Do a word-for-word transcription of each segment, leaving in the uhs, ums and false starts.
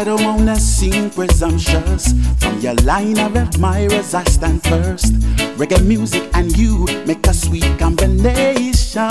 I don't wanna seem presumptuous. From your line of admirers I stand first. Reggae music and you make a sweet combination.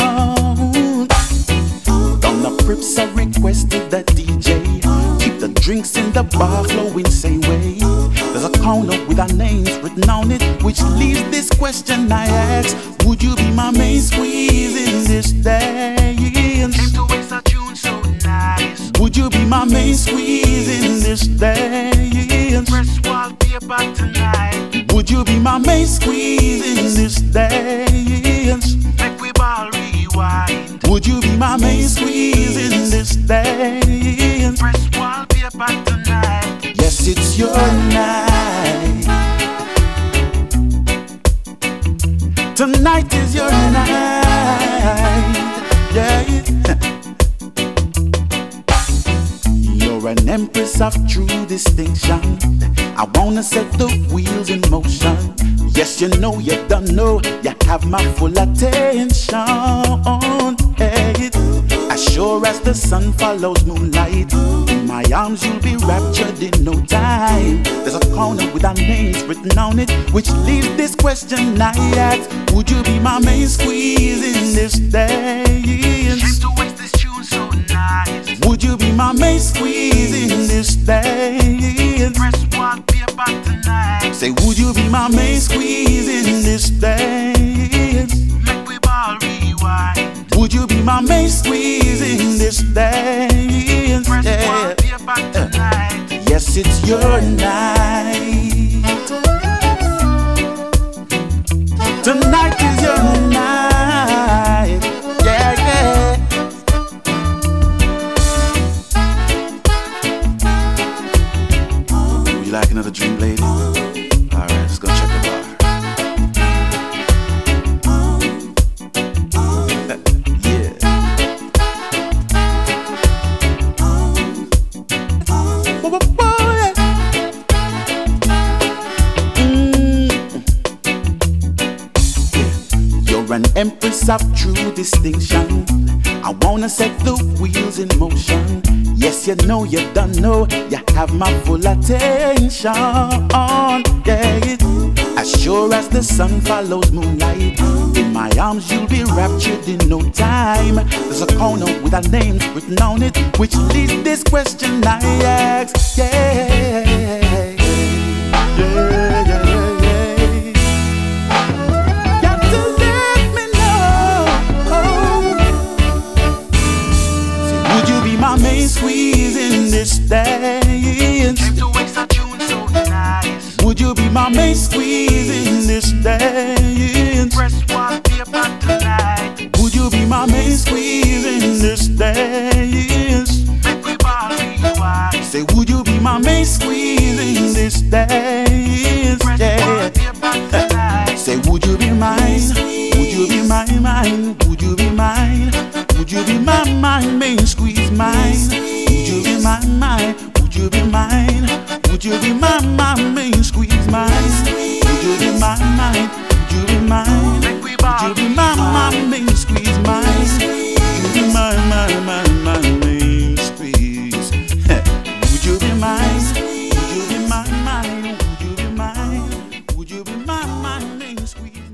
Down the Crips I requested the D J keep the drinks in the bar flowing same way. There's a corner with our names written on it, which leaves this question I ask: would you be my main squeeze in this dance? Came to waste a tune so nice. Would you be my main squeeze in this dance? Press wallpaper tonight. Would you be my main squeeze in this dance? Make we ball rewind. Would you be my main squeeze in this dance? Press wallpaper tonight. Yes, it's your night. Tonight is your night. Yeah. You're an empress of true distinction. I wanna set the wheels in motion. Yes, you know, you don't know, you have my full attention. Hey. As sure as the sun follows moonlight, in my arms you'll be raptured in no time. There's a corner with our names written on it, which leaves this question I ask: would you be my main squeeze in this dance? Came to waste this tune so nice. Would you be my main squeeze in this dance? Press wallpaper tonight. Say, would you be my main squeeze in this dance? Make we ball rewind. Would you be my main squeeze in this dance? Press Yeah. wallpaper tonight. Yes, it's your night. Tonight is your night. Yeah, yeah. Would you like another drink, lady? Alright, let's go check the bar. Yeah. Boy, boy, boy. Mm. Yeah. You're an empress of true distinction. I wanna set the wheels in motion. Yes, you know, you don't know, you have my full attention. Yeah. As sure as the sun follows moonlight, in my arms you'll be raptured in no time. There's a corner with our names written on it, which leads this question I ask. Yeah, yeah, yeah, yeah. Got to let me know. Say, would you be my main squeeze in this dance? Came to waste a tune so nice. Would you be my main squeeze in this dance? Press wallpaper tonight. Would you be my main squeeze in this dance? Make we ball rewind. Say, would you be my main squeeze in this dance? Press Yeah. wallpaper tonight. Say, would you be mine? Would you be my mine? Would you be mine? Would you be my mine? Main squeeze mine. Would you be my mine? Would you be mine? Would you be my my main squeeze mine? Would you be my mine? Would you be mine? Make we Would ball you be my my main squeeze mine? Would you be my my my my main squeeze? Would you be mine? Would you be my mine? Would you be mine? Would you be my my main squeeze?